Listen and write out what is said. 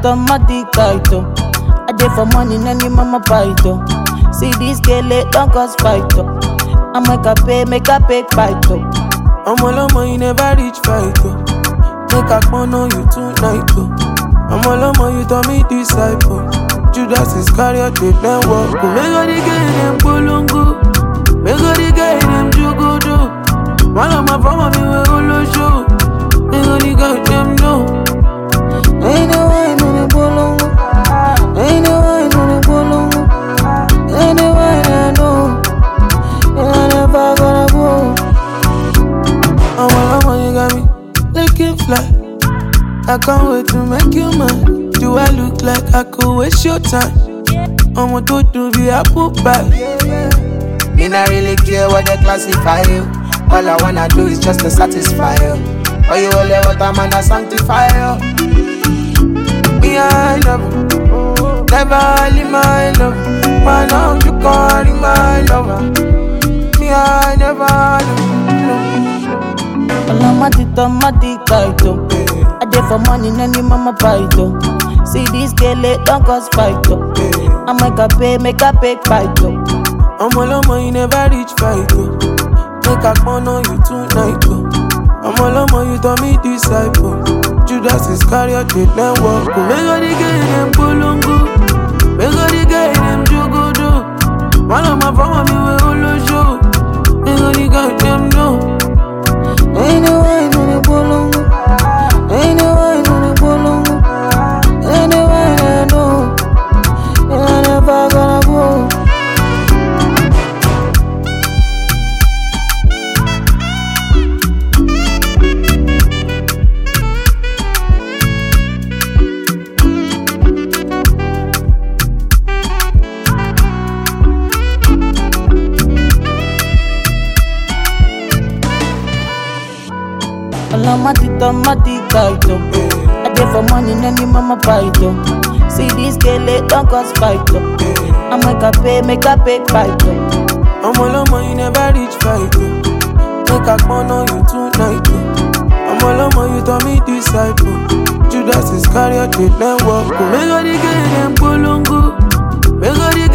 automatic title. I dey for money, any mama fight. See this girl, don't cause fight. I make a pay fight. I'm all on you never reach fight. Make a phone on you tonight. I'm all on you to me disciple. Judas Iscariot, they then walk. Make all the girl them polongo. Make all the girl them jugodo. One of my family will all show. Make all the girl them know. Ain't no one on the polongo. Ain't no one on the polongo. Ain't no one I know. And I never gonna go. I'm all on you got me. Looking fly. I can't wait to make you mine. Do I look like I could waste your time? I'm a to be apple pie. Me not really care what they classify you. All I wanna do is just to satisfy you. Or you only what I'm gonna sanctify you. Me I love you. Never leave my love. Man out you calling my lover. Me I never love. Automatic title. I dey for money, any mama fight. See this girl, don't cause fight. I make a pay fight. I'm all on you never reach fight. Make a phone on you tonight. I'm all on you to me disciple. Judas Iscariot, they then walk. Make all the girl them polongo. Make all the girl them jugodo. One of my family will all show. Make all the girl them know. Ain't no one on the polongo. Ain't no one on the polongo. Ain't no one I know. And I never gonna go. Automatic title. I dey for money, any mama fight. See this girl, don't cause fight. I make a pay fight. I'm all on you never reach fight. Make a phone on you tonight. I'm all on you to me disciple. Judas Iscariot, they then walk. Make all the girl them polongo. Make all the